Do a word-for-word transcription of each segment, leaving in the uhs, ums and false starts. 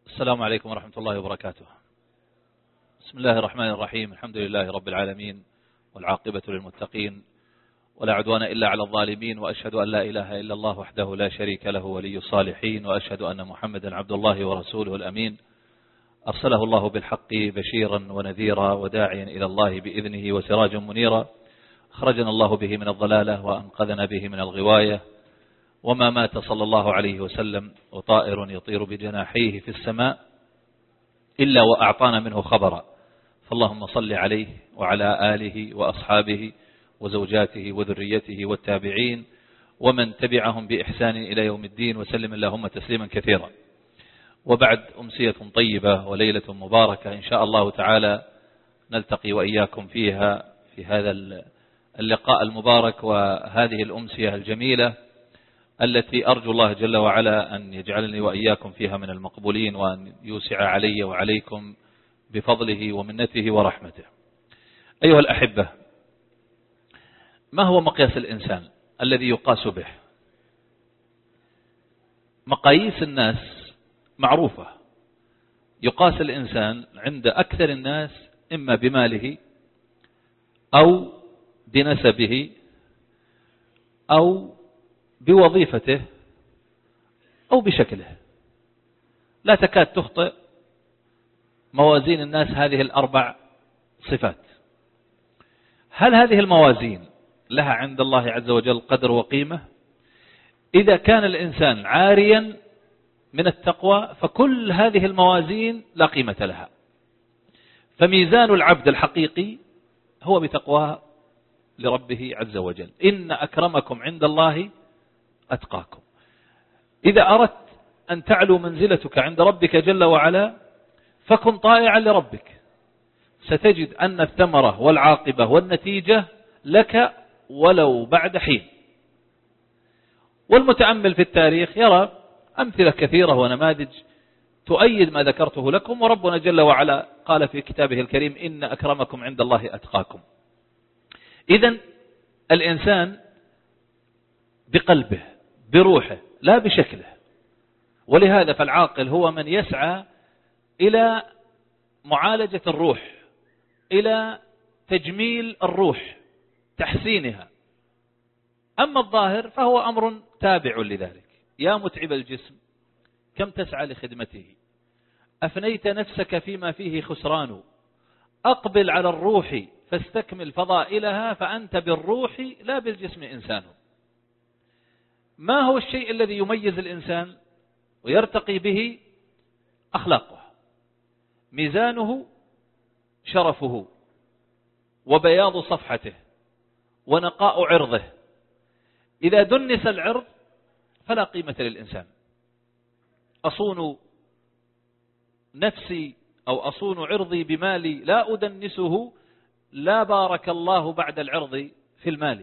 السلام عليكم ورحمة الله وبركاته. بسم الله الرحمن الرحيم. الحمد لله رب العالمين، والعاقبة للمتقين، ولا عدوان إلا على الظالمين، وأشهد أن لا إله إلا الله وحده لا شريك له ولي الصالحين، وأشهد أن محمدا عبد الله ورسوله الأمين، أرسله الله بالحق بشيرا ونذيرا وداعيا إلى الله بإذنه وسراجا منيرا، أخرجنا الله به من الضلالة وأنقذنا به من الغواية، وما مات صلى الله عليه وسلم وطائر يطير بجناحيه في السماء إلا وأعطانا منه خبرا، فاللهم صل عليه وعلى آله وأصحابه وزوجاته وذريته والتابعين ومن تبعهم بإحسان إلى يوم الدين، وسلم اللهم تسليما كثيرا. وبعد، أمسية طيبة وليلة مباركة إن شاء الله تعالى نلتقي وإياكم فيها في هذا اللقاء المبارك وهذه الأمسية الجميلة التي أرجو الله جل وعلا أن يجعلني وإياكم فيها من المقبولين، وأن يوسع علي وعليكم بفضله ومنته ورحمته. أيها الأحبة، ما هو مقياس الإنسان الذي يقاس به؟ مقاييس الناس معروفة. يقاس الإنسان عند أكثر الناس إما بماله أو بنسبه أو بوظيفته أو بشكله. لا تكاد تخطئ موازين الناس هذه الأربع صفات. هل هذه الموازين لها عند الله عز وجل قدر وقيمة؟ إذا كان الإنسان عاريا من التقوى فكل هذه الموازين لا قيمة لها. فميزان العبد الحقيقي هو بتقواه لربه عز وجل. إن أكرمكم عند الله أتقاكم. إذا أردت أن تعلو منزلتك عند ربك جل وعلا فكن طائعا لربك، ستجد أن الثمرة والعاقبة والنتيجة لك ولو بعد حين. والمتأمل في التاريخ يرى أمثلة كثيرة ونماذج تؤيد ما ذكرته لكم، وربنا جل وعلا قال في كتابه الكريم إن أكرمكم عند الله أتقاكم. إذن الإنسان بقلبه بروحه لا بشكله. ولهذا فالعاقل هو من يسعى إلى معالجة الروح، إلى تجميل الروح، تحسينها. أما الظاهر فهو أمر تابع لذلك. يا متعب الجسم كم تسعى لخدمته، أفنيت نفسك فيما فيه خسران، أقبل على الروح فاستكمل فضائلها، فأنت بالروح لا بالجسم إنسان. ما هو الشيء الذي يميز الإنسان ويرتقي به؟ أخلاقه، ميزانه شرفه وبياض صفحته ونقاء عرضه. إذا دنس العرض فلا قيمة للإنسان. أصون نفسي أو أصون عرضي بمالي لا أدنسه، لا بارك الله بعد العرض في المال.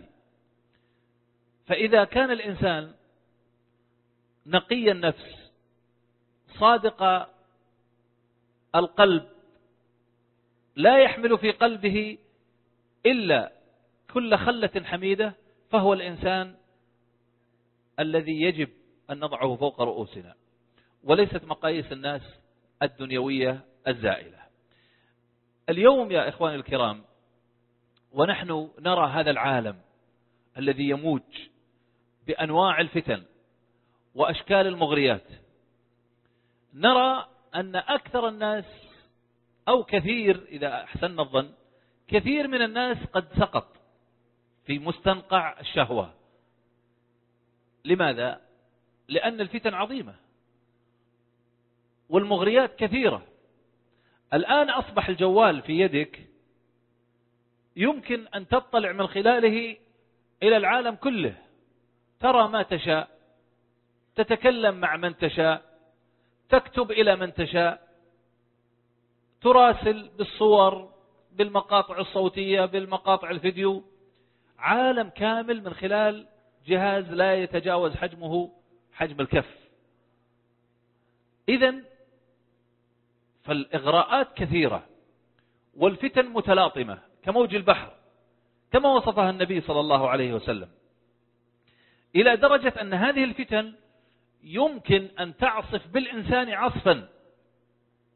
فإذا كان الإنسان نقي النفس صادق القلب لا يحمل في قلبه إلا كل خلة حميدة، فهو الإنسان الذي يجب أن نضعه فوق رؤوسنا، وليست مقاييس الناس الدنيوية الزائلة. اليوم يا إخواني الكرام، ونحن نرى هذا العالم الذي يموج بأنواع الفتن وأشكال المغريات، نرى أن أكثر الناس أو كثير، إذا أحسن الظن، كثير من الناس قد سقط في مستنقع الشهوة. لماذا؟ لأن الفتن عظيمة والمغريات كثيرة. الآن أصبح الجوال في يدك يمكن أن تطلع من خلاله إلى العالم كله، ترى ما تشاء، تتكلم مع من تشاء، تكتب إلى من تشاء، تراسل بالصور، بالمقاطع الصوتية، بالمقاطع الفيديو، عالم كامل من خلال جهاز لا يتجاوز حجمه حجم الكف. إذن فالإغراءات كثيرة والفتن متلاطمة كموج البحر، كما وصفها النبي صلى الله عليه وسلم، إلى درجة أن هذه الفتن يمكن أن تعصف بالإنسان عصفا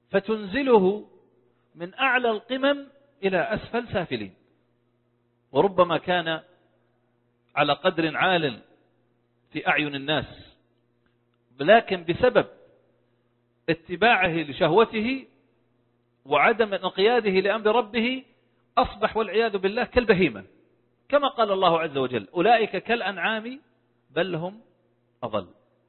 فتنزله من أعلى القمم إلى أسفل سافلين، وربما كان على قدر عال في أعين الناس، لكن بسبب اتباعه لشهوته وعدم انقياده لأمر ربه أصبح والعياذ بالله كالبهيمة، كما قال الله عز وجل: أولئك كالأنعام بل هم أضل.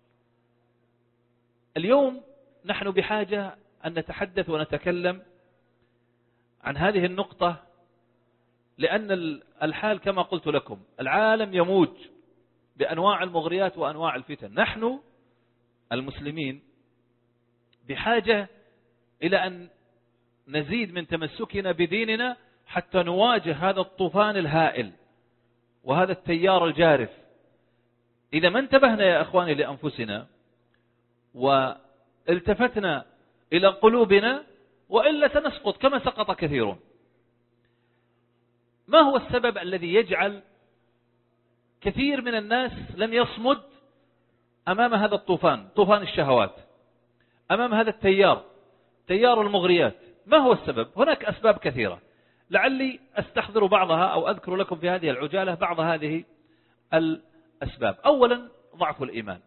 اليوم نحن بحاجة أن نتحدث ونتكلم عن هذه النقطة، لأن الحال كما قلت لكم العالم يموج بأنواع المغريات وأنواع الفتن. نحن المسلمين بحاجة إلى أن نزيد من تمسكنا بديننا حتى نواجه هذا الطوفان الهائل وهذا التيار الجارف. إذا ما انتبهنا يا أخواني لأنفسنا والتفتنا إلى قلوبنا وإلا سنسقط كما سقط كثيرون. ما هو السبب الذي يجعل كثير من الناس لم يصمد أمام هذا الطوفان، طوفان الشهوات، أمام هذا التيار، تيار المغريات؟ ما هو السبب؟ هناك أسباب كثيرة، لعلي أستحضر بعضها أو أذكر لكم في هذه العجالة بعض هذه الأسباب. أولا ضعف الإيمان،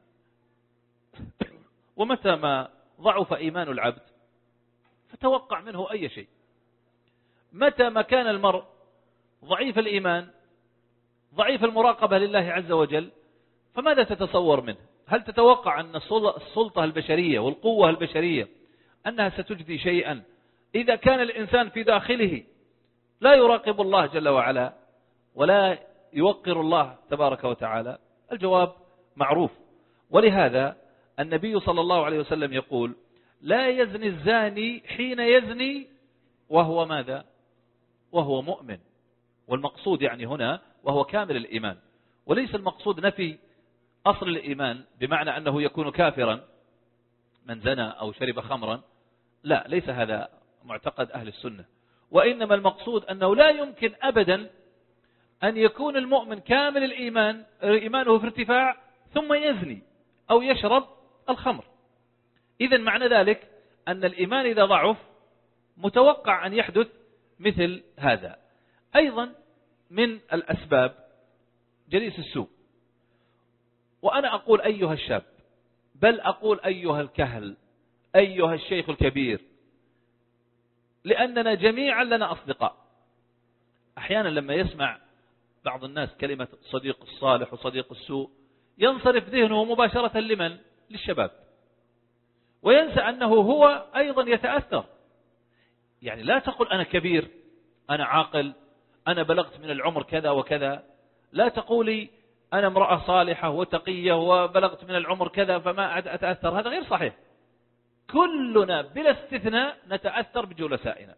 ومتى ما ضعف إيمان العبد فتوقع منه أي شيء. متى ما كان المرء ضعيف الإيمان ضعيف المراقبة لله عز وجل فماذا تتصور منه؟ هل تتوقع أن السلطة البشرية والقوة البشرية أنها ستجدي شيئا إذا كان الإنسان في داخله لا يراقب الله جل وعلا ولا يوقر الله تبارك وتعالى؟ الجواب معروف. ولهذا النبي صلى الله عليه وسلم يقول: لا يزني الزاني حين يزني وهو ماذا؟ وهو مؤمن. والمقصود يعني هنا وهو كامل الإيمان، وليس المقصود نفي أصل الإيمان بمعنى أنه يكون كافرا من زنى أو شرب خمرا، لا، ليس هذا معتقد أهل السنة. وإنما المقصود أنه لا يمكن أبدا أن يكون المؤمن كامل الإيمان إيمانه في ارتفاع ثم يزني أو يشرب الخمر. إذن معنى ذلك أن الإيمان إذا ضعف متوقع أن يحدث مثل هذا. أيضا من الأسباب جليس السوء. وأنا أقول أيها الشاب، بل أقول أيها الكهل، أيها الشيخ الكبير، لأننا جميعا لنا أصدقاء. أحيانا لما يسمع بعض الناس كلمة صديق الصالح وصديق السوء ينصرف ذهنه مباشرة لمن؟ للشباب، وينسى أنه هو أيضا يتأثر. يعني لا تقل أنا كبير، أنا عاقل، أنا بلغت من العمر كذا وكذا. لا تقولي أنا امرأة صالحة وتقية وبلغت من العمر كذا فما أتأثر. هذا غير صحيح. كلنا بلا استثناء نتأثر بجلسائنا.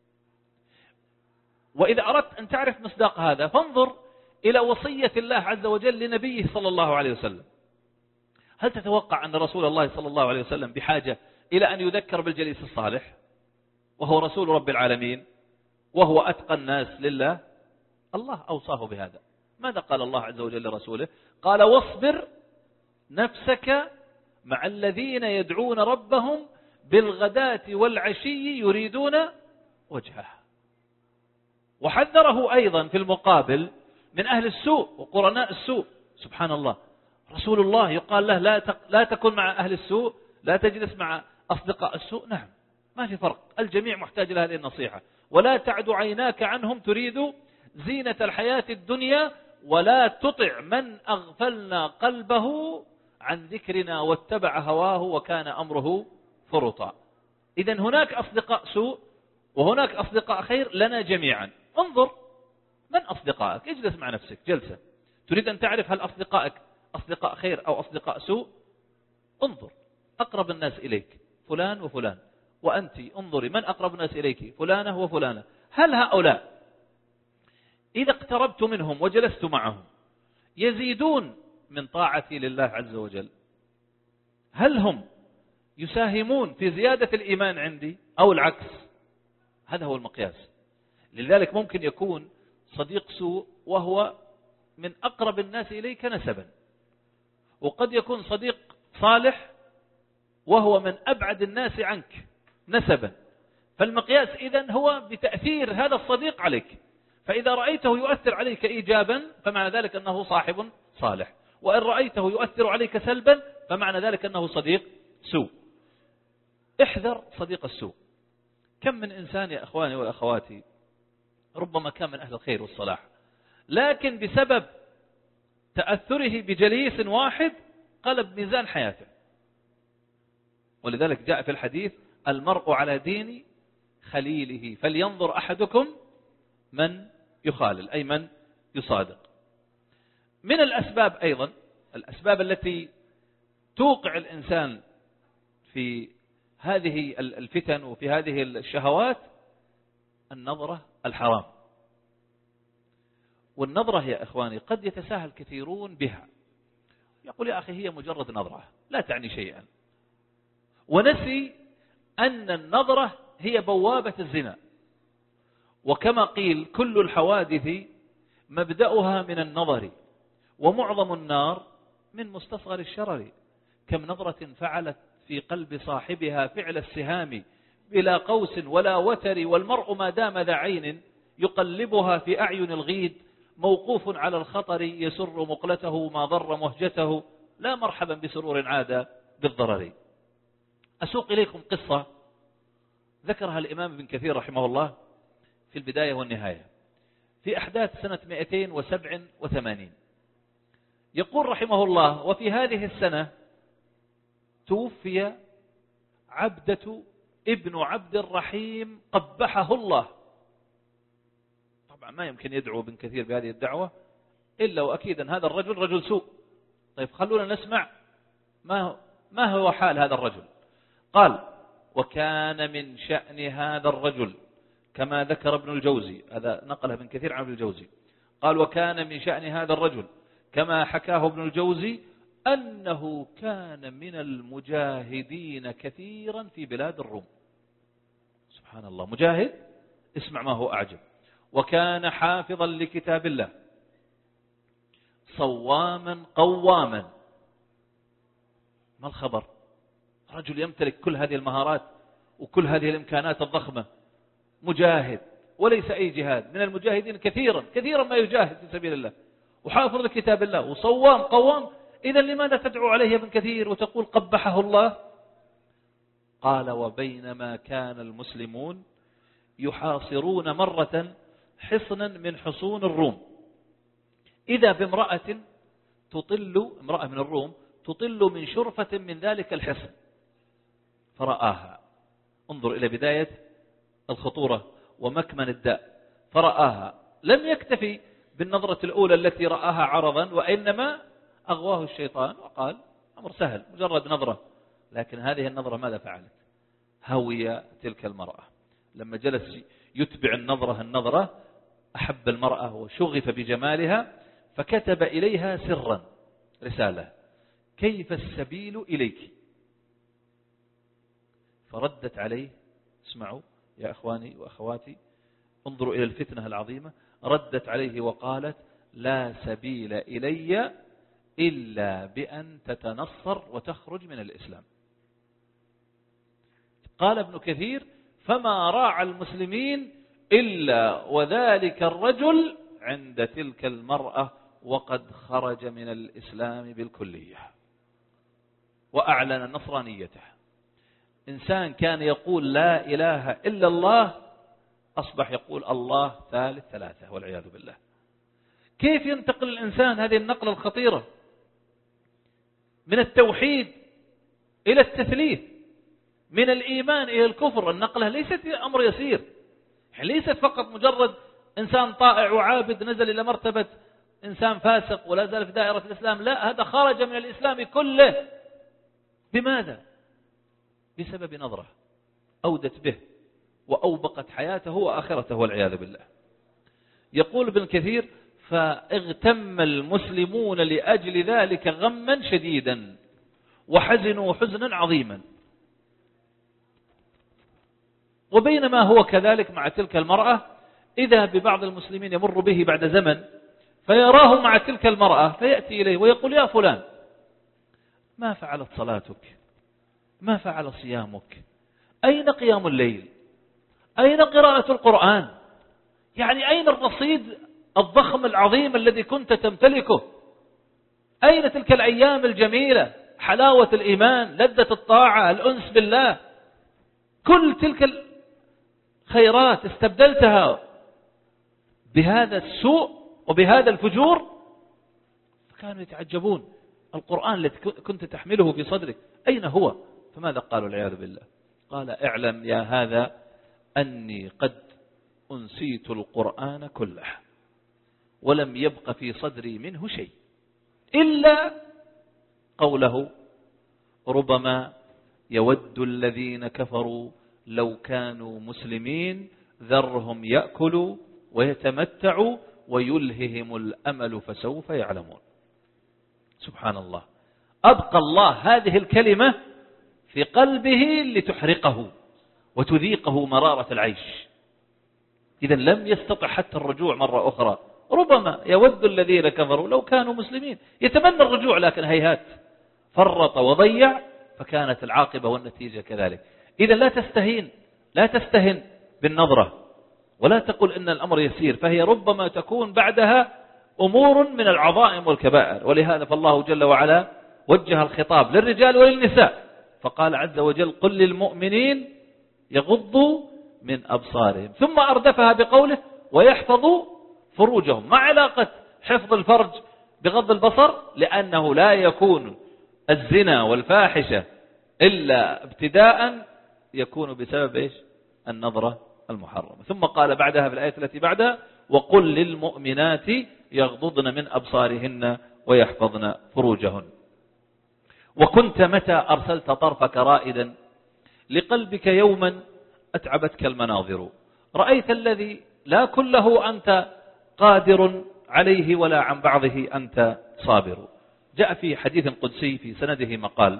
وإذا أردت أن تعرف مصداق هذا فانظر إلى وصية الله عز وجل لنبيه صلى الله عليه وسلم. هل تتوقع أن رسول الله صلى الله عليه وسلم بحاجة إلى أن يذكر بالجليس الصالح وهو رسول رب العالمين وهو أتقى الناس لله؟ الله أوصاه بهذا. ماذا قال الله عز وجل لرسوله؟ قال: واصبر نفسك مع الذين يدعون ربهم بالغداة والعشي يريدون وجهه. وحذره أيضا في المقابل من أهل السوء وقرناء السوء. سبحان الله، رسول الله يقال له لا لا تكن مع أهل السوء، لا تجلس مع أصدقاء السوء. نعم، ما في فرق، الجميع محتاج لهذه النصيحة. ولا تعد عيناك عنهم تريد زينة الحياة الدنيا ولا تطع من أغفلنا قلبه عن ذكرنا واتبع هواه وكان أمره فرطا. إذن هناك أصدقاء سوء وهناك أصدقاء خير لنا جميعا. انظر من أصدقائك، اجلس مع نفسك جلسة. تريد أن تعرف هل أصدقائك أصدقاء خير أو أصدقاء سوء؟ انظر أقرب الناس إليك فلان وفلان، وأنت انظري من أقرب الناس إليك فلانة وفلانة. هل هؤلاء إذا اقتربت منهم وجلست معهم يزيدون من طاعتي لله عز وجل؟ هل هم يساهمون في زيادة الإيمان عندي أو العكس؟ هذا هو المقياس. لذلك ممكن يكون صديق سوء وهو من أقرب الناس إليك نسبا، وقد يكون صديق صالح وهو من أبعد الناس عنك نسبا. فالمقياس إذن هو بتأثير هذا الصديق عليك، فإذا رأيته يؤثر عليك إيجابا فمعنى ذلك أنه صاحب صالح، وإن رأيته يؤثر عليك سلبا فمعنى ذلك أنه صديق سوء. احذر صديق السوء. كم من إنسان يا أخواني وأخواتي ربما كان من أهل الخير والصلاح، لكن بسبب تأثره بجليس واحد قلب ميزان حياته. ولذلك جاء في الحديث: المرء على دين خليله فلينظر أحدكم من يخالل، أي من يصادق. من الأسباب أيضا، الأسباب التي توقع الإنسان في هذه الفتن وفي هذه الشهوات النظرة الحرام. والنظرة يا إخواني قد يتساهل كثيرون بها، يقول: يا أخي هي مجرد نظرة لا تعني شيئا، ونسي أن النظرة هي بوابة الزنا. وكما قيل: كل الحوادث مبدأها من النظر، ومعظم النار من مستصغر الشرر. كم نظرة فعلت في قلب صاحبها فعل السهام بلا قوس ولا وتر، والمرء ما دام ذا عين يقلبها في أعين الغيد، موقوف على الخطر يسر مقلته ما ضر مهجته، لا مرحبا بسرور عاد بالضرر. أسوق إليكم قصة ذكرها الإمام ابن كثير رحمه الله في البداية والنهاية في أحداث سنة مئتين وسبع وثمانين. يقول رحمه الله: وفي هذه السنة توفي عبدة ابن عبد الرحيم قبحه الله. طبعا ما يمكن يدعو ابن كثير بهذه الدعوة إلا وأكيدا هذا الرجل رجل سوء. طيب خلونا نسمع ما ما هو حال هذا الرجل. قال: وكان من شأن هذا الرجل كما ذكر ابن الجوزي، هذا نقله ابن كثير عن ابن الجوزي، قال: وكان من شأن هذا الرجل كما حكاه ابن الجوزي أنه كان من المجاهدين كثيرا في بلاد الروم. سبحان الله، مجاهد، اسمع ما هو أعجب. وكان حافظا لكتاب الله صواما قواما. ما الخبر؟ رجل يمتلك كل هذه المهارات وكل هذه الإمكانات الضخمة، مجاهد وليس أي جهاد، من المجاهدين كثيرا كثيرا ما يجاهد في سبيل الله، وحافظ لكتاب الله وصوام قوام. إذا لماذا تدعو عليه يا ابن كثير وتقول قبحه الله؟ قال: وبينما كان المسلمون يحاصرون مرة حصنا من حصون الروم، إذا بامرأة تطل، امرأة من الروم تطل من شرفة من ذلك الحصن فرآها. انظر إلى بداية الخطورة ومكمن الداء. فرآها، لم يكتفي بالنظرة الأولى التي رآها عرضا، وإنما أغواه الشيطان وقال: أمر سهل، مجرد نظرة. لكن هذه النظرة ماذا فعلت؟ هوي تلك المرأة. لما جلس يتبع النظرة النظرة أحب المرأة وشغف بجمالها، فكتب إليها سرا رسالة: كيف السبيل إليك؟ فردت عليه، اسمعوا يا أخواني وأخواتي، انظروا إلى الفتنة العظيمة، ردت عليه وقالت: لا سبيل إلي إلا بأن تتنصر وتخرج من الإسلام. قال ابن كثير: فما راعى المسلمين إلا وذلك الرجل عند تلك المرأة وقد خرج من الإسلام بالكلية وأعلن نصرانيته. إنسان كان يقول لا إله إلا الله أصبح يقول الله ثالث ثلاثة والعياذ بالله. كيف ينتقل الإنسان هذه النقلة الخطيرة من التوحيد إلى التثليث، من الإيمان إلى الكفر؟ النقلة ليست أمر يسير، ليست فقط مجرد إنسان طائع وعابد نزل إلى مرتبة إنسان فاسق ولا زال في دائرة الإسلام. لا، هذا خرج من الإسلام كله. بماذا؟ بسبب نظرة أودت به وأوبقت حياته وآخرته والعياذ بالله. يقول ابن كثير: فاغتم المسلمون لأجل ذلك غما شديدا وحزنوا حزنا عظيما. وبينما هو كذلك مع تلك المرأة، إذا ببعض المسلمين يمر به بعد زمن فيراه مع تلك المرأة، فيأتي إليه ويقول: يا فلان، ما فعلت صلاتك؟ ما فعل صيامك؟ أين قيام الليل؟ أين قراءة القرآن؟ يعني أين الرصيد الضخم العظيم الذي كنت تمتلكه؟ أين تلك الأيام الجميلة، حلاوة الإيمان، لذة الطاعة، الأنس بالله؟ كل تلك الخيرات استبدلتها بهذا السوء وبهذا الفجور. فكانوا يتعجبون، القرآن الذي كنت تحمله في صدرك أين هو؟ فماذا قالوا والعياذ بالله؟ قال اعلم يا هذا أني قد أنسيت القرآن كله ولم يبق في صدري منه شيء إلا قوله ربما يود الذين كفروا لو كانوا مسلمين ذرهم يأكلوا ويتمتعوا ويلههم الأمل فسوف يعلمون. سبحان الله، أبقى الله هذه الكلمة في قلبه لتحرقه وتذيقه مرارة العيش. إذا لم يستطع حتى الرجوع مرة أخرى. ربما يود الذين كفروا لو كانوا مسلمين، يتمنى الرجوع لكن هيهات، فرط وضيع، فكانت العاقبة والنتيجة كذلك. إذا لا تستهين، لا تستهن بالنظرة، ولا تقل إن الأمر يسير، فهي ربما تكون بعدها أمور من العظائم والكبائر. ولهذا فالله جل وعلا وجه الخطاب للرجال وللنساء، فقال عز وجل قل للمؤمنين يغضوا من أبصارهم، ثم أردفها بقوله ويحفظوا فروجهم. ما علاقة حفظ الفرج بغض البصر؟ لأنه لا يكون الزنا والفاحشة إلا ابتداء يكون بسبب إيش؟ النظرة المحرمة. ثم قال بعدها في الآية التي بعدها وقل للمؤمنات يغضضن من أبصارهن ويحفظن فروجهن. وكنت متى أرسلت طرفك رائدا لقلبك يوما أتعبتك المناظر، رأيت الذي لا كله أنت قادر عليه ولا عن بعضه أنت صابر. جاء في حديث قدسي في سنده مقال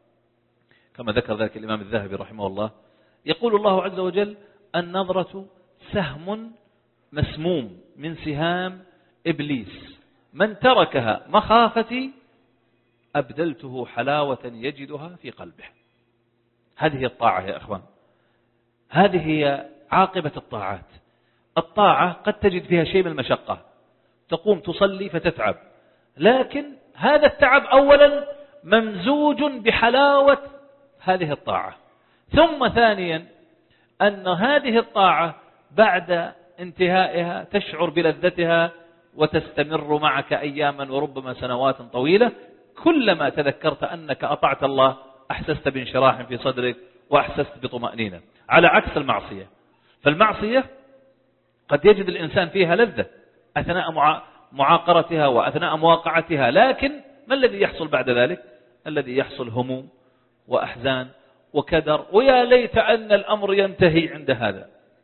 كما ذكر ذلك الإمام الذهبي رحمه الله، يقول الله عز وجل النظرة سهم مسموم من سهام إبليس، من تركها مخافتي أبدلته حلاوة يجدها في قلبه. هذه الطاعة يا أخوان، هذه هي عاقبة الطاعات. الطاعة قد تجد فيها شيء من المشقة، تقوم تصلي فتتعب، لكن هذا التعب أولا ممزوج بحلاوة هذه الطاعة، ثم ثانيا أن هذه الطاعة بعد انتهائها تشعر بلذتها وتستمر معك أياما وربما سنوات طويلة. كلما تذكرت أنك أطعت الله أحسست بانشراح في صدرك وأحسست بطمأنينة، على عكس المعصية. فالمعصية قد يجد الإنسان فيها لذة أثناء معاقرتها وأثناء مواقعتها، لكن ما الذي يحصل بعد ذلك؟ الذي يحصل هموم وأحزان وكدر، ويا ليت أن الأمر ينتهي عند هذا.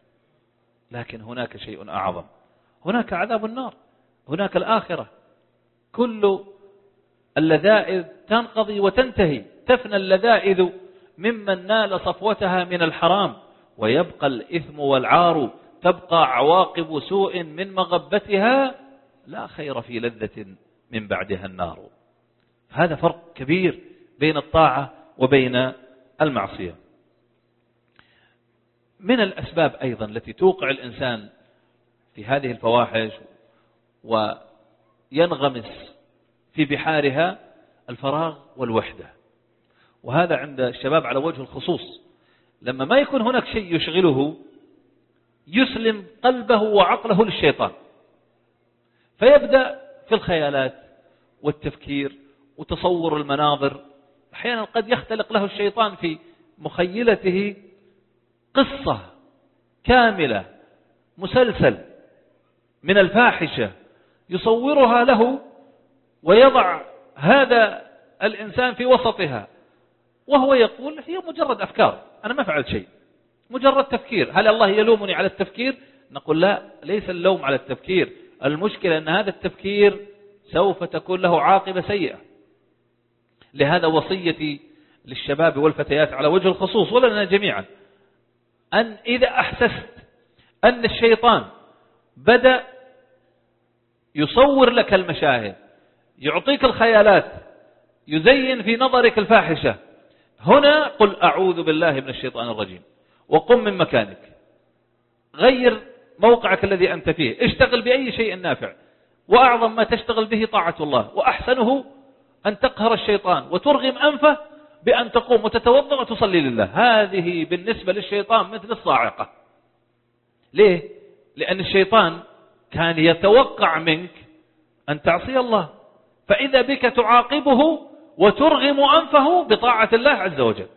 لكن هناك شيء أعظم، هناك عذاب النار، هناك الآخرة. كل اللذائذ تنقضي وتنتهي، تفنى اللذائذ ممن نال صفوتها من الحرام، ويبقى الإثم والعار، تبقى عواقب سوء من مغبتها، لا خير في لذة من بعدها النار. هذا فرق كبير بين الطاعة وبين المعصية. من الأسباب أيضا التي توقع الإنسان في هذه الفواحش وينغمس في بحارها الفراغ والوحدة، وهذا عند الشباب على وجه الخصوص. لما ما يكون هناك شيء يشغله يسلم قلبه وعقله للشيطان، فيبدأ في الخيالات والتفكير وتصور المناظر. أحيانا قد يختلق له الشيطان في مخيلته قصة كاملة، مسلسل من الفاحشة يصورها له ويضع هذا الإنسان في وسطها، وهو يقول هي مجرد أفكار، أنا ما فعلت شيء، مجرد تفكير. هل الله يلومني على التفكير؟ نقول لا، ليس اللوم على التفكير، المشكلة أن هذا التفكير سوف تكون له عاقبة سيئة. لهذا وصيتي للشباب والفتيات على وجه الخصوص ولنا جميعا، أن إذا أحسست أن الشيطان بدأ يصور لك المشاهد، يعطيك الخيالات، يزين في نظرك الفاحشة، هنا قل أعوذ بالله من الشيطان الرجيم وقم من مكانك، غير موقعك الذي أنت فيه، اشتغل بأي شيء نافع، وأعظم ما تشتغل به طاعة الله، وأحسنه أن تقهر الشيطان وترغم أنفه بأن تقوم وتتوضأ وتصلي لله. هذه بالنسبة للشيطان مثل الصاعقة. ليه؟ لأن الشيطان كان يتوقع منك أن تعصي الله، فإذا بك تعاقبه وترغم أنفه بطاعة الله عز وجل.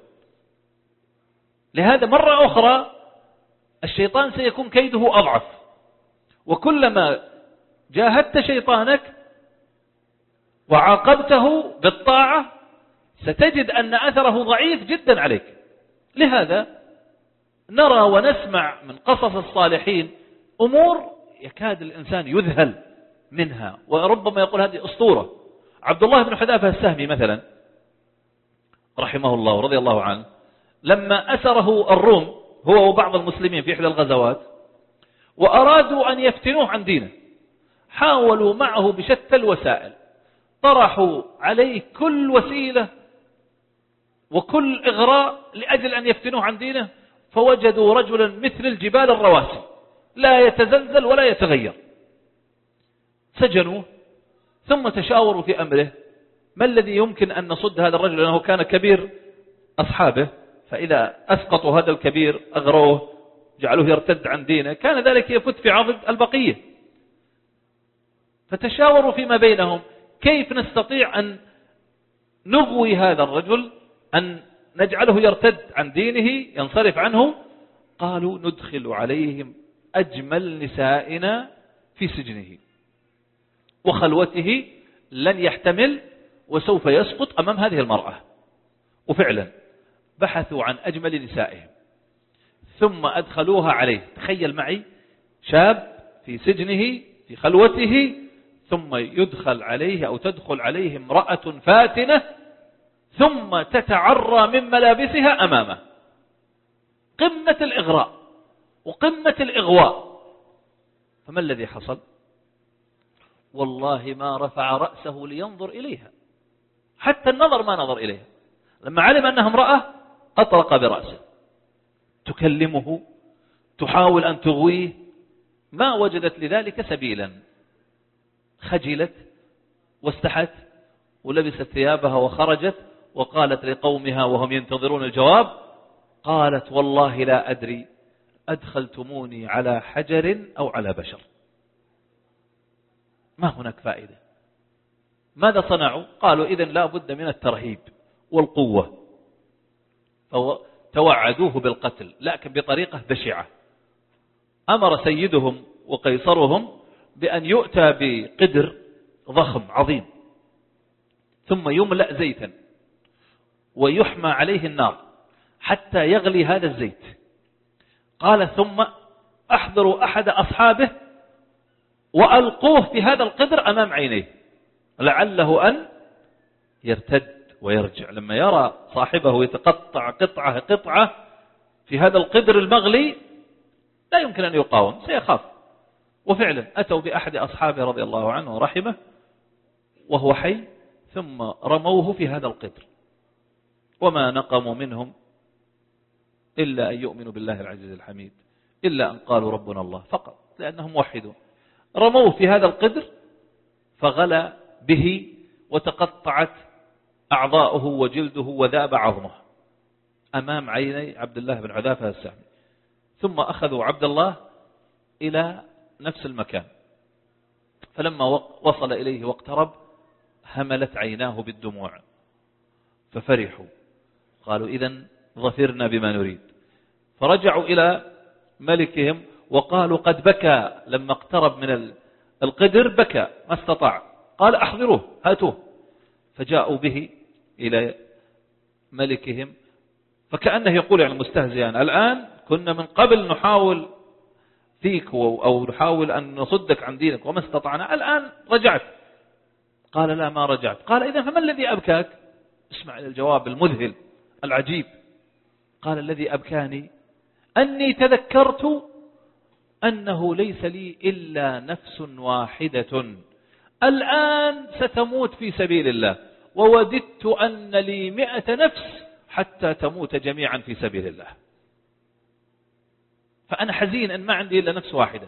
لهذا مرة أخرى الشيطان سيكون كيده أضعف، وكلما جاهدت شيطانك وعاقبته بالطاعة ستجد أن أثره ضعيف جدا عليك. لهذا نرى ونسمع من قصص الصالحين أمور يكاد الإنسان يذهل منها، وربما يقول هذه أسطورة. عبد الله بن حذافة السهمي مثلا رحمه الله ورضي الله عنه، لما أسره الروم هو وبعض المسلمين في إحدى الغزوات وأرادوا أن يفتنوه عن دينه، حاولوا معه بشتى الوسائل، طرحوا عليه كل وسيلة وكل إغراء لأجل أن يفتنوه عن دينه، فوجدوا رجلا مثل الجبال الرواسي لا يتزلزل ولا يتغير. سجنوه ثم تشاوروا في أمره، ما الذي يمكن أن نصد هذا الرجل، لأنه كان كبير أصحابه، فإذا أسقطوا هذا الكبير أغروه جعلوه يرتد عن دينه كان ذلك يفت في عضد البقية. فتشاوروا فيما بينهم كيف نستطيع أن نغوي هذا الرجل، أن نجعله يرتد عن دينه ينصرف عنه. قالوا ندخل عليهم أجمل نسائنا في سجنه وخلوته لن يحتمل وسوف يسقط أمام هذه المرأة. وفعلا بحثوا عن أجمل نسائهم ثم أدخلوها عليه. تخيل معي شاب في سجنه في خلوته ثم يدخل عليه أو تدخل عليه امرأة فاتنة ثم تتعرى من ملابسها أمامه. قمة الإغراء وقمة الإغواء. فما الذي حصل؟ والله ما رفع رأسه لينظر إليها، حتى النظر ما نظر إليها. لما علم أنها امرأة أطرق برأسه، تكلمه تحاول أن تغويه، ما وجدت لذلك سبيلا. خجلت واستحت ولبست ثيابها وخرجت وقالت لقومها وهم ينتظرون الجواب، قالت والله لا أدري أدخلتموني على حجر أو على بشر، ما هناك فائدة. ماذا صنعوا؟ قالوا إذن لا بد من الترهيب والقوة، توعدوه بالقتل لكن بطريقة بشعة. أمر سيدهم وقيصرهم بأن يؤتى بقدر ضخم عظيم ثم يملأ زيتا ويحمى عليه النار حتى يغلي هذا الزيت. قال ثم أحضروا أحد أصحابه وألقوه في هذا القدر أمام عينيه لعله أن يرتد ويرجع. لما يرى صاحبه يتقطع قطعة قطعة في هذا القدر المغلي لا يمكن أن يقاوم، سيخاف. وفعلا أتوا بأحد أصحابه رضي الله عنه ورحمه وهو حي ثم رموه في هذا القدر، وما نقموا منهم إلا أن يؤمنوا بالله العزيز الحميد، إلا أن قالوا ربنا الله فقط، لأنهم موحدون. رموه في هذا القدر فغلى به وتقطعت أعضاؤه وجلده وذاب عظمه أمام عيني عبد الله بن حذافة السهمي. ثم أخذوا عبد الله إلى نفس المكان، فلما وصل إليه واقترب هملت عيناه بالدموع ففرحوا، قالوا إذن ظفرنا بما نريد. فرجعوا إلى ملكهم وقالوا قد بكى لما اقترب من القدر، بكى ما استطاع. قال أحضروه هاتوه. فجاءوا به إلى ملكهم فكأنه يقول يعني مستهزئا الآن كنا من قبل نحاول فيك أو نحاول أن نصدك عن دينك وما استطعنا، الآن رجعت. قال لا ما رجعت. قال إذن فما الذي أبكاك؟ اسمع الجواب المذهل العجيب. قال الذي أبكاني أني تذكرت أنه ليس لي إلا نفس واحدة الآن ستموت في سبيل الله، ووددت أن لي مئة نفس حتى تموت جميعا في سبيل الله. فأنا حزين أن ما عندي إلا نفس واحدة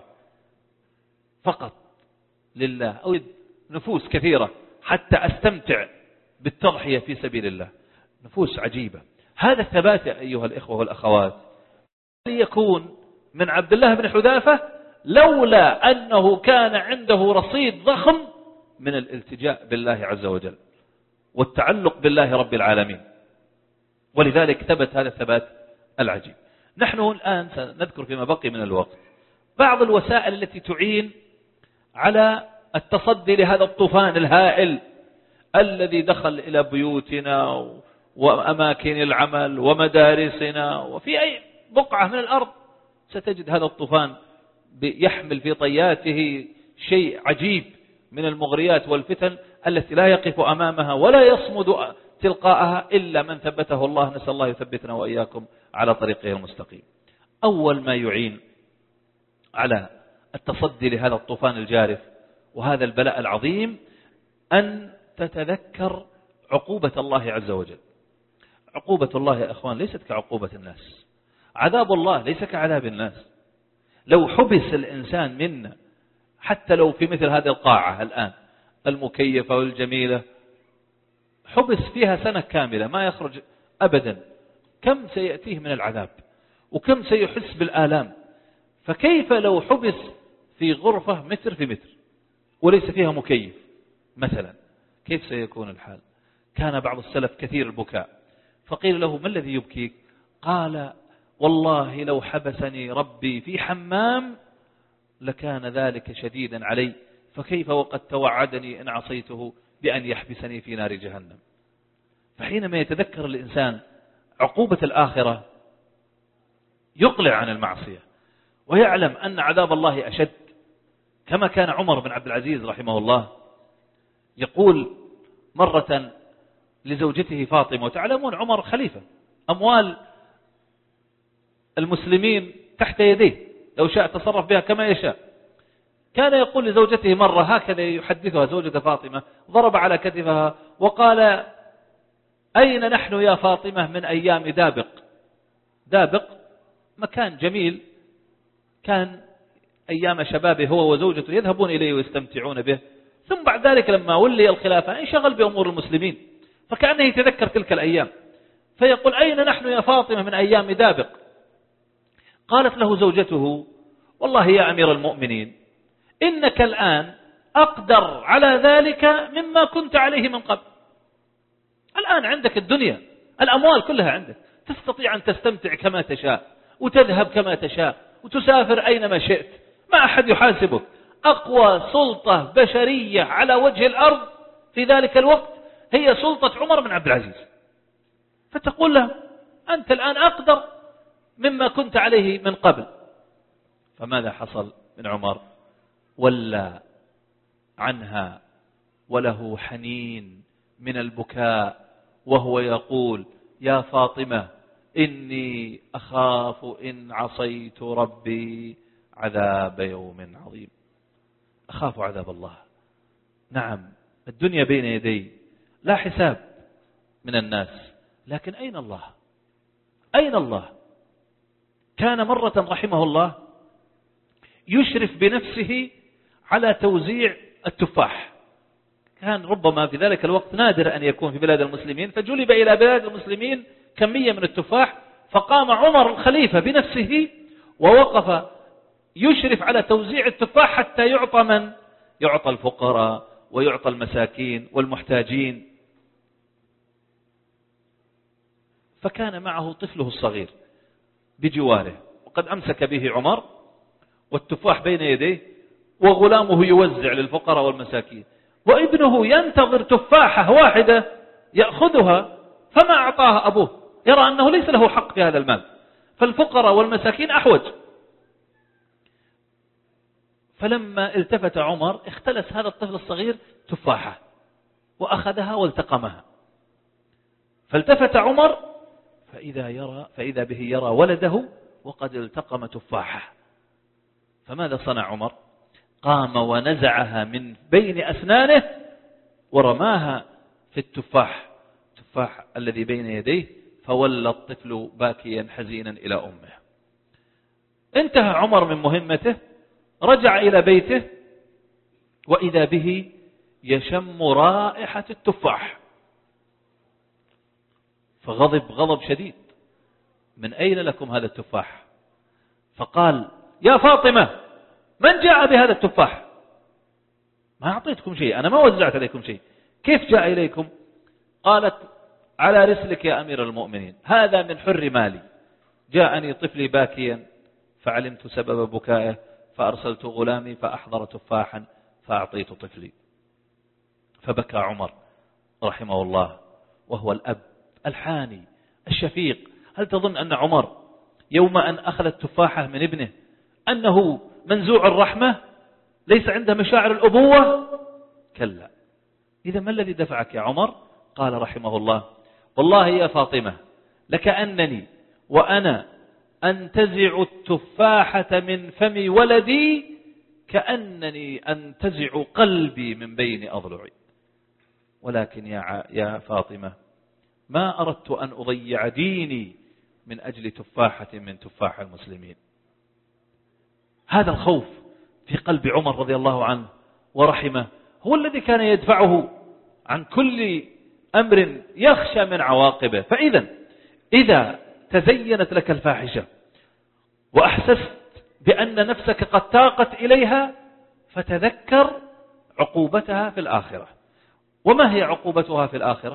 فقط لله، أريد نفوس كثيرة حتى أستمتع بالتضحية في سبيل الله، نفوس عجيبة. هذا الثبات أيها الإخوة والأخوات يكون من عبد الله بن حذافة لولا أنه كان عنده رصيد ضخم من الالتجاء بالله عز وجل والتعلق بالله رب العالمين، ولذلك ثبت هذا الثبات العجيب. نحن الآن سنذكر فيما بقي من الوقت بعض الوسائل التي تعين على التصدي لهذا الطوفان الهائل الذي دخل إلى بيوتنا وأماكن العمل ومدارسنا، وفي أي بقعة من الأرض ستجد هذا الطوفان يحمل في طياته شيء عجيب من المغريات والفتن التي لا يقف أمامها ولا يصمد تلقاءها إلا من ثبته الله. نسأل الله يثبتنا وإياكم على طريقه المستقيم. أول ما يعين على التصدي لهذا الطوفان الجارف وهذا البلاء العظيم أن تتذكر عقوبة الله عز وجل. عقوبة الله يا أخوان ليست كعقوبة الناس، عذاب الله ليس كعذاب الناس. لو حبس الإنسان منا حتى لو في مثل هذه القاعة الآن المكيفة والجميلة، حبس فيها سنة كاملة ما يخرج أبدا، كم سيأتيه من العذاب وكم سيحس بالآلام. فكيف لو حبس في غرفة متر في متر وليس فيها مكيف مثلا، كيف سيكون الحال؟ كان بعض السلف كثير البكاء، فقيل له ما الذي يبكيك؟ قال والله لو حبسني ربي في حمام لكان ذلك شديدا علي، فكيف وقد توعدني إن عصيته بأن يحبسني في نار جهنم. فحينما يتذكر الإنسان عقوبة الآخرة يقلع عن المعصية ويعلم أن عذاب الله أشد. كما كان عمر بن عبد العزيز رحمه الله يقول مرة لزوجته فاطمة، وتعلمون عمر خليفة، أموال المسلمين تحت يديه لو شاء تصرف بها كما يشاء. كان يقول لزوجته مرة هكذا يحدثها زوجة فاطمة، ضرب على كتفها وقال أين نحن يا فاطمة من أيام دابق؟ دابق مكان جميل كان أيام شبابه هو وزوجته يذهبون إليه ويستمتعون به، ثم بعد ذلك لما ولي الخلافة انشغل بأمور المسلمين، فكأنه يتذكر تلك الأيام فيقول أين نحن يا فاطمة من أيام دابق؟ قالت له زوجته والله يا أمير المؤمنين إنك الآن أقدر على ذلك مما كنت عليه من قبل. الآن عندك الدنيا، الأموال كلها عندك، تستطيع أن تستمتع كما تشاء وتذهب كما تشاء وتسافر أينما شئت، ما أحد يحاسبك. أقوى سلطة بشرية على وجه الأرض في ذلك الوقت هي سلطة عمر بن عبد العزيز، فتقول له أنت الآن أقدر مما كنت عليه من قبل. فماذا حصل من عمر؟ ولى عنها وله حنين من البكاء وهو يقول يا فاطمة إني أخاف إن عصيت ربي عذاب يوم عظيم. أخاف عذاب الله. نعم الدنيا بين يدي لا حساب من الناس، لكن أين الله؟ أين الله؟ كان مرة رحمه الله يشرف بنفسه على توزيع التفاح، كان ربما في ذلك الوقت نادر أن يكون في بلاد المسلمين، فجلب إلى بلاد المسلمين كمية من التفاح، فقام عمر الخليفة بنفسه ووقف يشرف على توزيع التفاح حتى يعطى من؟ يعطى الفقراء ويعطى المساكين والمحتاجين. فكان معه طفله الصغير بجواره وقد أمسك به عمر والتفاح بين يديه وغلامه يوزع للفقراء والمساكين، وابنه ينتظر تفاحة واحدة يأخذها فما أعطاها أبوه، يرى أنه ليس له حق في هذا المال، فالفقراء والمساكين أحوج. فلما التفت عمر اختلس هذا الطفل الصغير تفاحة وأخذها والتقمها، فالتفت عمر فإذا, يرى فإذا به يرى ولده وقد التقم تفاحة. فماذا صنع عمر؟ قام ونزعها من بين أسنانه ورماها في التفاح التفاح الذي بين يديه، فولى الطفل باكيا حزينا إلى أمه. انتهى عمر من مهمته، رجع إلى بيته وإذا به يشم رائحة التفاح، فغضب غضب شديد: من أين لكم هذا التفاح؟ فقال: يا فاطمة، من جاء بهذا التفاح؟ ما أعطيتكم شيء، أنا ما وزعت عليكم شيء، كيف جاء إليكم؟ قالت: على رسلك يا أمير المؤمنين، هذا من حر مالي، جاءني طفلي باكيا فعلمت سبب بكائه فأرسلت غلامي فأحضر تفاحا فأعطيت طفلي. فبكى عمر رحمه الله وهو الأب الحاني الشفيق. هل تظن أن عمر يوم أن أخذ التفاحة من ابنه أنه منزوع الرحمة، ليس عنده مشاعر الأبوة؟ كلا. إذا ما الذي دفعك يا عمر؟ قال رحمه الله: والله يا فاطمة لكأنني وأنا أنتزع التفاحة من فم ولدي كأنني أنتزع قلبي من بين أضلعي، ولكن يا يا فاطمة ما أردت أن أضيع ديني من أجل تفاحة من تفاح المسلمين. هذا الخوف في قلب عمر رضي الله عنه ورحمه هو الذي كان يدفعه عن كل أمر يخشى من عواقبه. فإذا إذا تزينت لك الفاحشة وأحسست بأن نفسك قد تاقت إليها فتذكر عقوبتها في الآخرة. وما هي عقوبتها في الآخرة؟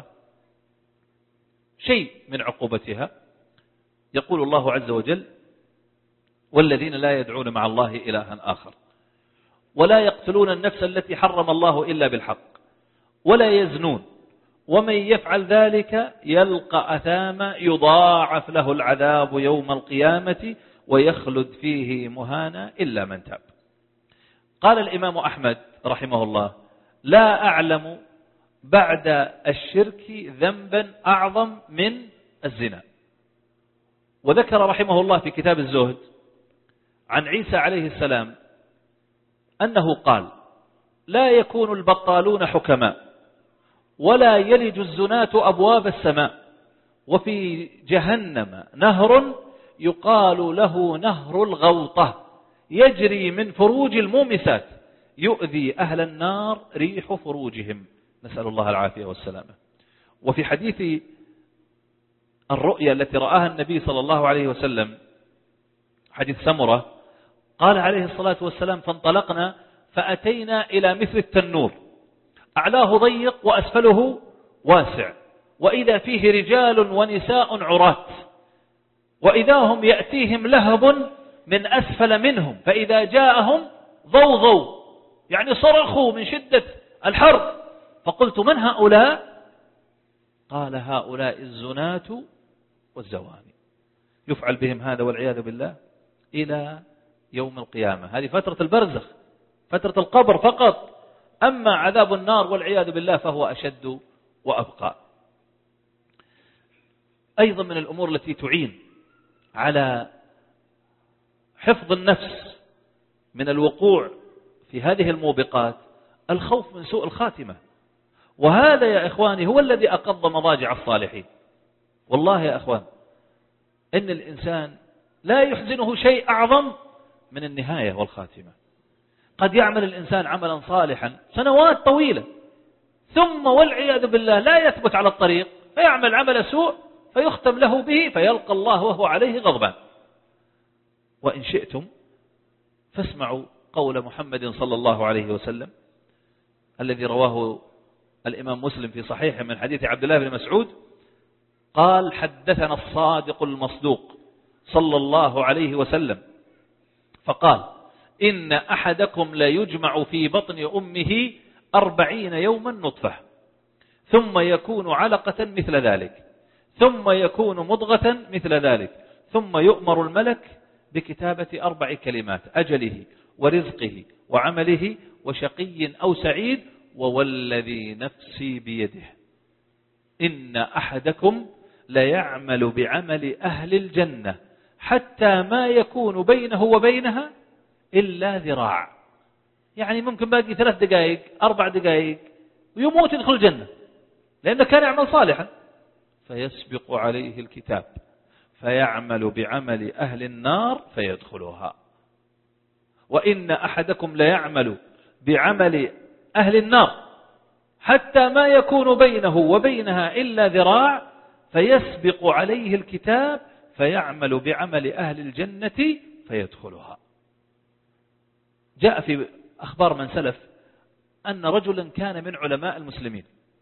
شيء من عقوبتها يقول الله عز وجل: والذين لا يدعون مع الله إلها آخر ولا يقتلون النفس التي حرم الله إلا بالحق ولا يزنون ومن يفعل ذلك يلقى أثاما يضاعف له العذاب يوم القيامة ويخلد فيه مهانا إلا من تاب. قال الإمام أحمد رحمه الله: لا أعلم بعد الشرك ذنبا أعظم من الزنا. وذكر رحمه الله في كتاب الزهد عن عيسى عليه السلام أنه قال: لا يكون البطالون حكماء ولا يلج الزناة أبواب السماء وفي جهنم نهر يقال له نهر الغوطة يجري من فروج المومسات يؤذي أهل النار ريح فروجهم، نسأل الله العافية والسلامة. وفي حديث الرؤيا التي رآها النبي صلى الله عليه وسلم حديث سمرة قال عليه الصلاة والسلام: فانطلقنا فأتينا إلى مثل التنور أعلاه ضيق وأسفله واسع وإذا فيه رجال ونساء عراة وإذا هم يأتيهم لهب من أسفل منهم فإذا جاءهم ضوضوا، يعني صرخوا من شدة الحر. فقلت: من هؤلاء؟ قال: هؤلاء الزناة والزواني، يفعل بهم هذا والعياذ بالله إلى يوم القيامة. هذه فترة البرزخ، فترة القبر فقط. أما عذاب النار والعياذ بالله فهو أشد وأبقى. أيضا من الأمور التي تعين على حفظ النفس من الوقوع في هذه الموبقات الخوف من سوء الخاتمة. وهذا يا إخواني هو الذي أقض مضاجع الصالحين. والله يا إخوان إن الإنسان لا يحزنه شيء أعظم من النهاية والخاتمة. قد يعمل الإنسان عملا صالحا سنوات طويلة ثم والعياذ بالله لا يثبت على الطريق فيعمل عمل سوء فيختم له به فيلقى الله وهو عليه غضبان. وإن شئتم فاسمعوا قول محمد صلى الله عليه وسلم الذي رواه الإمام مسلم في صحيحه من حديث عبد الله بن مسعود قال: حدثنا الصادق المصدوق صلى الله عليه وسلم فقال: إن أحدكم لا يجمع في بطن أمه أربعين يوما نطفة ثم يكون علقة مثل ذلك ثم يكون مضغة مثل ذلك ثم يؤمر الملك بكتابة أربع كلمات: أجله ورزقه وعمله وشقي أو سعيد ووالذي نفسي بيده إن أحدكم ليعمل بعمل أهل الجنة حتى ما يكون بينه وبينها إلا ذراع. يعني ممكن باقي ثلاث دقائق أربع دقائق ويموت يدخل الجنة لأنه كان يعمل صالحا. فيسبق عليه الكتاب فيعمل بعمل أهل النار فيدخلها، وإن أحدكم ليعمل بعمل أهل النار حتى ما يكون بينه وبينها إلا ذراع فيسبق عليه الكتاب فيعمل بعمل أهل الجنة فيدخلها. جاء في أخبار من سلف أن رجلا كان من علماء المسلمين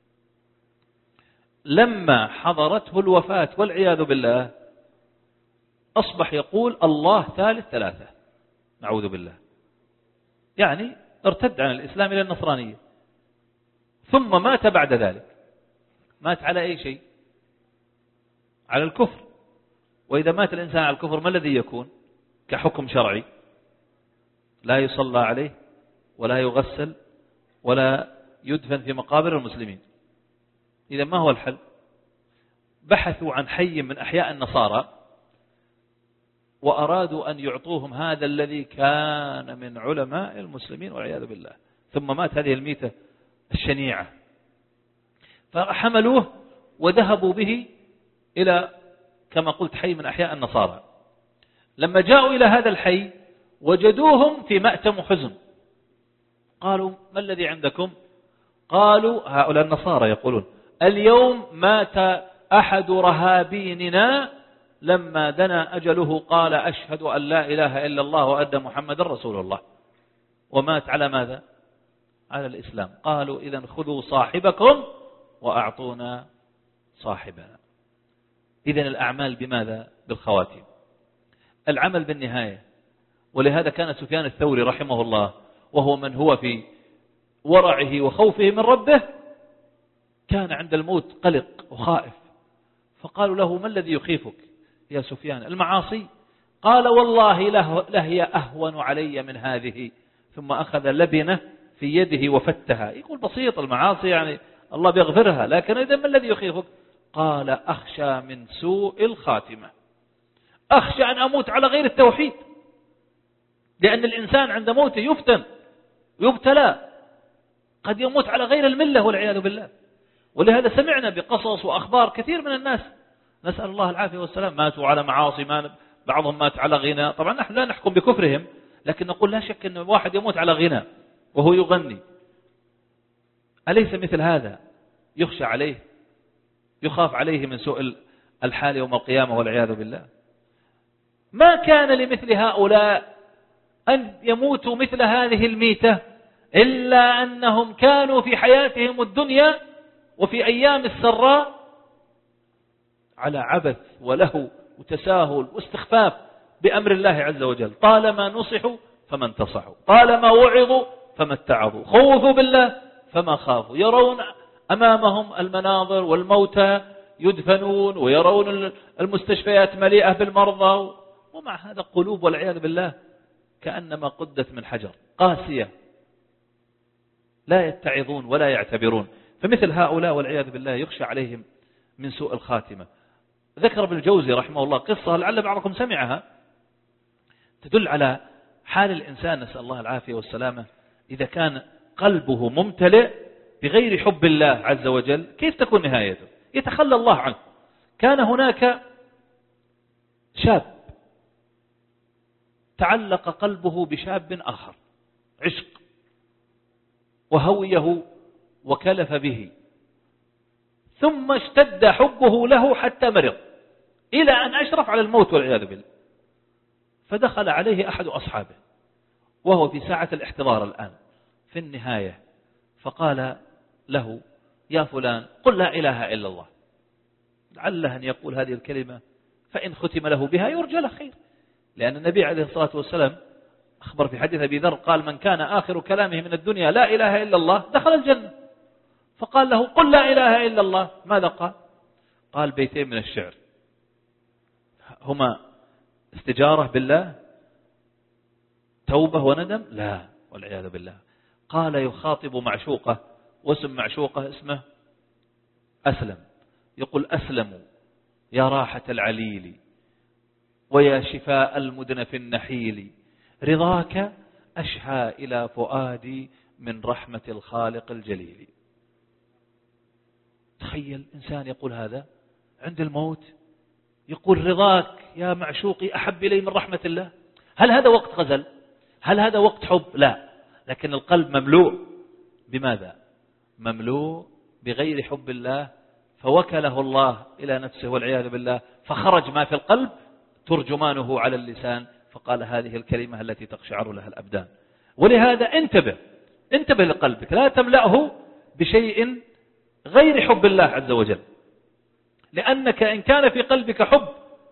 لما حضرته الوفاة والعياذ بالله أصبح يقول الله ثالث ثلاثة، نعوذ بالله، يعني ارتد عن الإسلام إلى النصرانية، ثم مات بعد ذلك. مات على أي شيء؟ على الكفر. وإذا مات الإنسان على الكفر ما الذي يكون كحكم شرعي؟ لا يصلى عليه ولا يغسل ولا يدفن في مقابر المسلمين. إذا ما هو الحل؟ بحثوا عن حي من أحياء النصارى وأرادوا أن يعطوهم هذا الذي كان من علماء المسلمين والعياذ بالله، ثم مات هذه الميتة الشنيعة، فحملوه وذهبوا به إلى كما قلت حي من أحياء النصارى. لما جاءوا إلى هذا الحي وجدوهم في مأتم وحزن، قالوا ما الذي عندكم؟ قالوا هؤلاء النصارى يقولون اليوم مات أحد رهابيننا لما دنا أجله قال أشهد أن لا إله إلا الله وأن محمد رسول الله، ومات على ماذا؟ على الإسلام. قالوا إذن خذوا صاحبكم وأعطونا صاحبنا. إذن الأعمال بماذا؟ بالخواتيم، العمل بالنهاية. ولهذا كان سفيان الثوري رحمه الله وهو من هو في ورعه وخوفه من ربه كان عند الموت قلق وخائف، فقالوا له ما الذي يخيفك يا سفيان؟ المعاصي؟ قال والله له لهي أهون علي من هذه، ثم أخذ لبنة في يده وفتها. يقول بسيط المعاصي يعني الله بيغفرها، لكن إذا ما الذي يخيفك؟ قال أخشى من سوء الخاتمة، أخشى أن أموت على غير التوحيد، لأن الإنسان عند موته يفتن يبتلى، قد يموت على غير الملة والعياذ بالله. ولهذا سمعنا بقصص وأخبار كثير من الناس نسأل الله العافية والسلام ماتوا على معاصي، ما بعضهم مات على غنى. طبعا نحن لا نحكم بكفرهم، لكن نقول لا شك أن واحد يموت على غنى وهو يغني، أليس مثل هذا يخشى عليه يخاف عليه من سوء الحال يوم القيامة والعياذ بالله؟ ما كان لمثل هؤلاء أن يموتوا مثل هذه الميتة إلا أنهم كانوا في حياتهم الدنيا وفي أيام السراء على عبث ولهو وتساهل واستخفاف بأمر الله عز وجل. طالما نصحوا فما انتصحوا، طالما وعظوا فما اتعظوا، خوفوا بالله فما خافوا، يرون أمامهم المناظر والموتى يدفنون ويرون المستشفيات مليئة بالمرضى، ومع هذا قلوب والعياذ بالله كأنما قدت من حجر قاسية، لا يتعظون ولا يعتبرون. فمثل هؤلاء والعياذ بالله يخشى عليهم من سوء الخاتمة. ذكر ابن الجوزي رحمه الله قصة لعل بعضكم سمعها تدل على حال الإنسان نسأل الله العافية والسلامة إذا كان قلبه ممتلئ بغير حب الله عز وجل كيف تكون نهايته؟ يتخلى الله عنه. كان هناك شاب تعلق قلبه بشاب آخر عشق وهويه وكلف به، ثم اشتد حبه له حتى مرض إلى أن أشرف على الموت والعياذ بالله. فدخل عليه أحد أصحابه وهو في ساعة الاحتضار الآن في النهاية، فقال له يا فلان قل لا إله إلا الله، لعله أن يقول هذه الكلمة فإن ختم له بها يرجى له خير، لأن النبي عليه الصلاة والسلام أخبر في حديث أبي ذر قال من كان آخر كلامه من الدنيا لا إله إلا الله دخل الجنة. فقال له قل لا إله إلا الله، ماذا قال؟ قال بيتين من الشعر، هما استجارة بالله توبة وندم؟ لا والعياذ بالله. قال يخاطب معشوقة واسم معشوقة اسمه أسلم، يقول أسلم يا راحة العليل ويا شفاء المدن النحيل، رضاك أشهى إلى فؤادي من رحمة الخالق الجليل. تخيل إنسان يقول هذا عند الموت يقول رضاك يا معشوقي أحب إلي من رحمة الله. هل هذا وقت غزل؟ هل هذا وقت حب؟ لا، لكن القلب مملوء بماذا؟ مملوء بغير حب الله، فوكله الله إلى نفسه والعياذ بالله، فخرج ما في القلب ترجمانه على اللسان، فقال هذه الكلمة التي تقشعر لها الأبدان. ولهذا انتبه انتبه لقلبك، لا تملأه بشيء غير حب الله عز وجل، لأنك إن كان في قلبك حب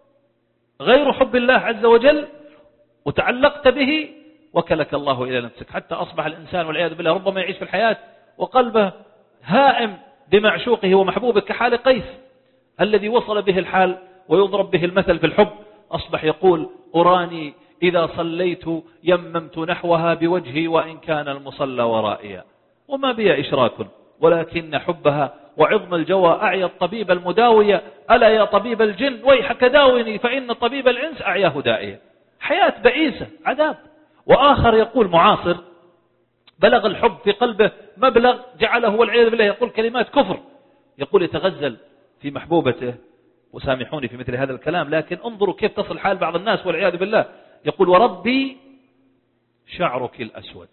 غير حب الله عز وجل وتعلقت به وكلك الله إلى نفسك، حتى أصبح الإنسان والعياذ بالله ربما يعيش في الحياة وقلبه هائم بمعشوقه ومحبوبه، كحال قيس الذي وصل به الحال ويضرب به المثل في الحب، أصبح يقول أراني إذا صليت يممت نحوها بوجهي وإن كان المصلى ورائيا، وما بي إشراك ولكن حبها وعظم الجوى أعيا الطبيب المداوية، ألا يا طبيب الجن ويحك داوني فإن طبيب الإنس أعياه دائيا. حياة بئيسة عذاب. وآخر يقول معاصر بلغ الحب في قلبه مبلغ جعله والعياذ بالله يقول كلمات كفر، يقول يتغزل في محبوبته، وسامحوني في مثل هذا الكلام لكن انظروا كيف تصل حال بعض الناس والعياذ بالله، يقول وربي شعرك الأسود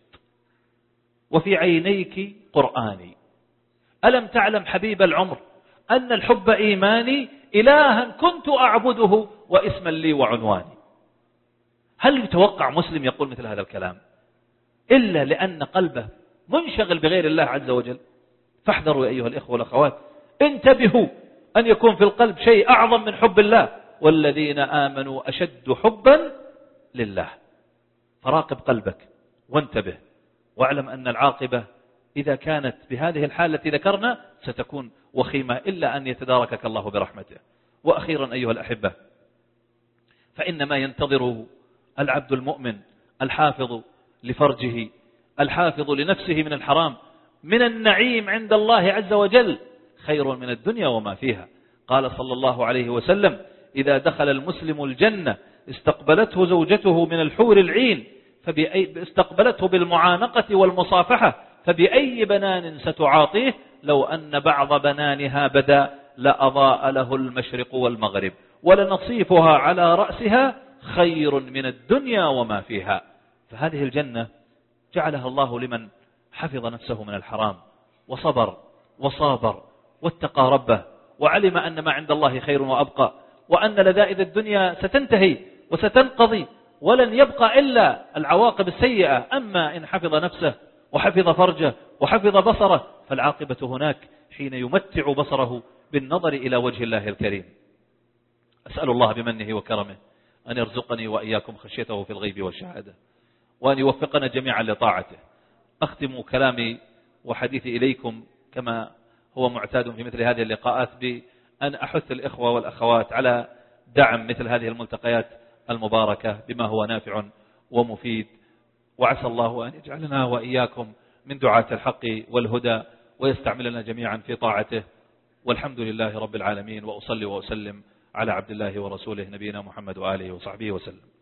وفي عينيك قرآني، ألم تعلم حبيب العمر أن الحب إيماني، إلها كنت أعبده واسما لي وعنواني. هل يتوقع مسلم يقول مثل هذا الكلام إلا لأن قلبه منشغل بغير الله عز وجل؟ فاحذروا يا أيها الإخوة والأخوات، انتبهوا أن يكون في القلب شيء أعظم من حب الله، والذين آمنوا أشد حبا لله. فراقب قلبك وانتبه، واعلم أن العاقبة إذا كانت بهذه الحالة التي ذكرنا ستكون وخيمة، إلا أن يتداركك الله برحمته. وأخيرا أيها الأحبة، فإن ما ينتظره العبد المؤمن الحافظ لفرجه الحافظ لنفسه من الحرام من النعيم عند الله عز وجل خير من الدنيا وما فيها. قال صلى الله عليه وسلم إذا دخل المسلم الجنة استقبلته زوجته من الحور العين فبأي استقبلته بالمعانقة والمصافحة فبأي بنان ستعاطيه لو أن بعض بنانها بدا لأضاء له المشرق والمغرب ولنصيفها على رأسها خير من الدنيا وما فيها. فهذه الجنة جعلها الله لمن حفظ نفسه من الحرام وصبر وصابر واتقى ربه وعلم أن ما عند الله خير وأبقى، وأن لذائذ الدنيا ستنتهي وستنقضي ولن يبقى إلا العواقب السيئة. أما إن حفظ نفسه وحفظ فرجه وحفظ بصره فالعاقبة هناك حين يمتع بصره بالنظر إلى وجه الله الكريم. أسأل الله بمنه وكرمه أن يرزقني وإياكم خشيته في الغيب والشهادة، وأن يوفقنا جميعا لطاعته. أختم كلامي وحديثي إليكم كما هو معتاد في مثل هذه اللقاءات بأن أحث الإخوة والأخوات على دعم مثل هذه الملتقيات المباركة بما هو نافع ومفيد، وعسى الله أن يجعلنا وإياكم من دعاة الحق والهدى ويستعملنا جميعا في طاعته. والحمد لله رب العالمين، وأصلي وأسلم على عبد الله ورسوله نبينا محمد وآله وصحبه وسلم.